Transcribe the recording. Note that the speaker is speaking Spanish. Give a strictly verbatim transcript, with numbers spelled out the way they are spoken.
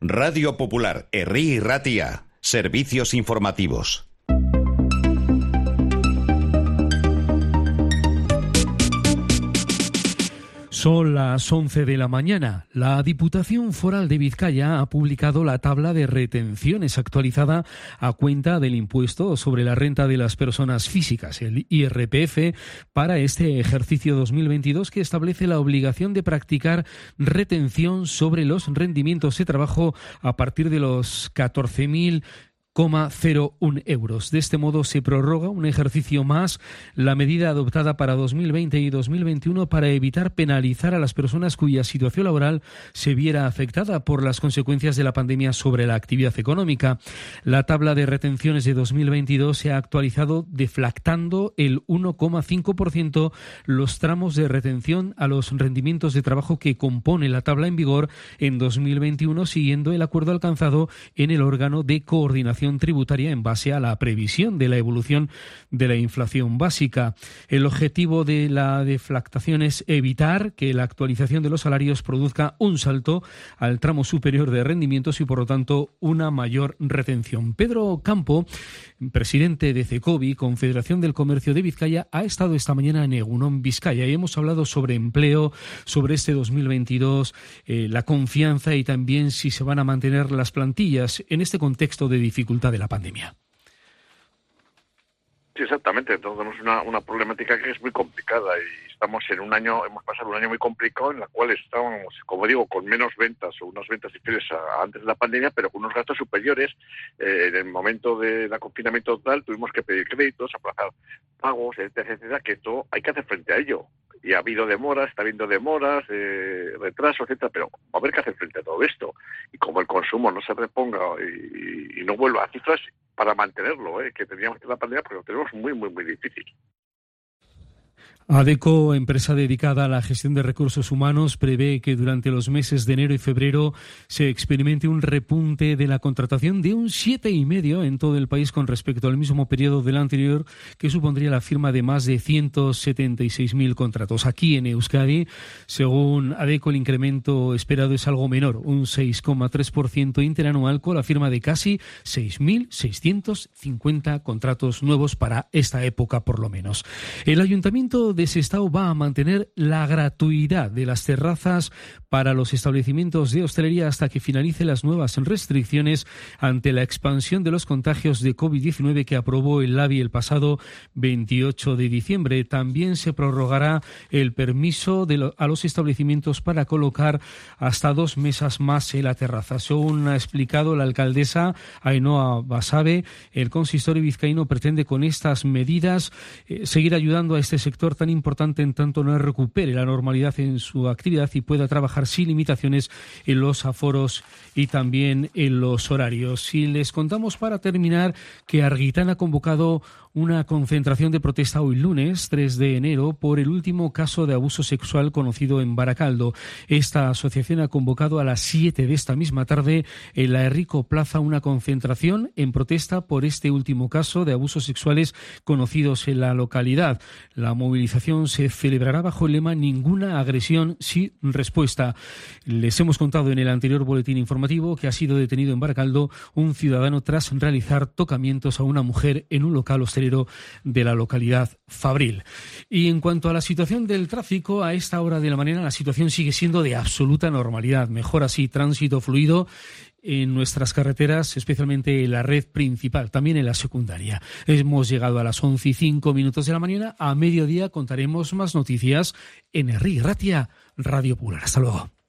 Radio Popular, Herri y Ratia. Servicios informativos. Son las once de la mañana. La Diputación Foral de Vizcaya ha publicado la tabla de retenciones actualizada a cuenta del impuesto sobre la renta de las personas físicas, el I R P F, para este ejercicio dos mil veintidós, que establece la obligación de practicar retención sobre los rendimientos de trabajo a partir de los catorce mil cero uno euros. De este modo se prorroga un ejercicio más la medida adoptada para dos mil veinte y dos mil veintiuno para evitar penalizar a las personas cuya situación laboral se viera afectada por las consecuencias de la pandemia sobre la actividad económica. La tabla de retenciones de dos mil veintidós se ha actualizado deflactando el uno coma cinco por ciento los tramos de retención a los rendimientos de trabajo que compone la tabla en vigor en dos mil veintiuno, siguiendo el acuerdo alcanzado en el órgano de coordinación tributaria en base a la previsión de la evolución de la inflación básica. El objetivo de la deflactación es evitar que la actualización de los salarios produzca un salto al tramo superior de rendimientos y, por lo tanto, una mayor retención. Pedro Campo, presidente de CECOVI, Confederación del Comercio de Vizcaya, ha estado esta mañana en Egunon, Vizcaya, y hemos hablado sobre empleo, sobre este dos mil veintidós, eh, la confianza y también si se van a mantener las plantillas en este contexto de dificultad de la pandemia. Sí, exactamente. Tenemos una, una problemática que es muy complicada y estamos en un año, hemos pasado un año muy complicado en la cual estábamos, como digo, con menos ventas o unas ventas inferiores a antes de la pandemia, pero con unos gastos superiores. Eh, en el momento del confinamiento total tuvimos que pedir créditos, aplazar pagos, etcétera, etcétera, que todo hay que hacer frente a ello. Y ha habido demoras, está habiendo demoras, eh, retrasos, etcétera, pero va a haber que hacer frente a todo esto. Y como el consumo no se reponga y, y no vuelva a cifras para mantenerlo, eh, que teníamos que la pandemia, porque lo tenemos muy, muy, muy difícil. ADECO, empresa dedicada a la gestión de recursos humanos, prevé que durante los meses de enero y febrero se experimente un repunte de la contratación de un siete coma cinco en todo el país con respecto al mismo periodo del anterior, que supondría la firma de más de ciento setenta y seis mil contratos. Aquí en Euskadi, según ADECO, el incremento esperado es algo menor, un seis coma tres por ciento interanual, con la firma de casi seis mil seiscientos cincuenta contratos nuevos para esta época, por lo menos. El Ayuntamiento de Sestao va a mantener la gratuidad de las terrazas para los establecimientos de hostelería hasta que finalice las nuevas restricciones ante la expansión de los contagios de covid diecinueve que aprobó el LABI el pasado veintiocho de diciembre. También se prorrogará el permiso de lo, a los establecimientos para colocar hasta dos mesas más en la terraza. Según ha explicado la alcaldesa Ainhoa Basabe, el consistorio vizcaíno pretende con estas medidas eh, seguir ayudando a este sector tan importante en tanto no recupere la normalidad en su actividad y pueda trabajar sin limitaciones en los aforos y también en los horarios. Y les contamos para terminar que Argitán ha convocado una concentración de protesta hoy lunes tres de enero por el último caso de abuso sexual conocido en Baracaldo. Esta asociación ha convocado a las siete de esta misma tarde en la Herrico Plaza una concentración en protesta por este último caso de abusos sexuales conocidos en la localidad. La movilización se celebrará bajo el lema Ninguna agresión sin respuesta. Les hemos contado en el anterior boletín informativo que ha sido detenido en Baracaldo un ciudadano tras realizar tocamientos a una mujer en un local hostelero de la localidad Fabril. Y en cuanto a la situación del tráfico, a esta hora de la mañana la situación sigue siendo de absoluta normalidad. Mejor así, tránsito fluido en nuestras carreteras, especialmente en la red principal, también en la secundaria. Hemos llegado a las once y cinco minutos de la mañana. A mediodía contaremos más noticias en Herri y Ratia, Radio Popular. Hasta luego.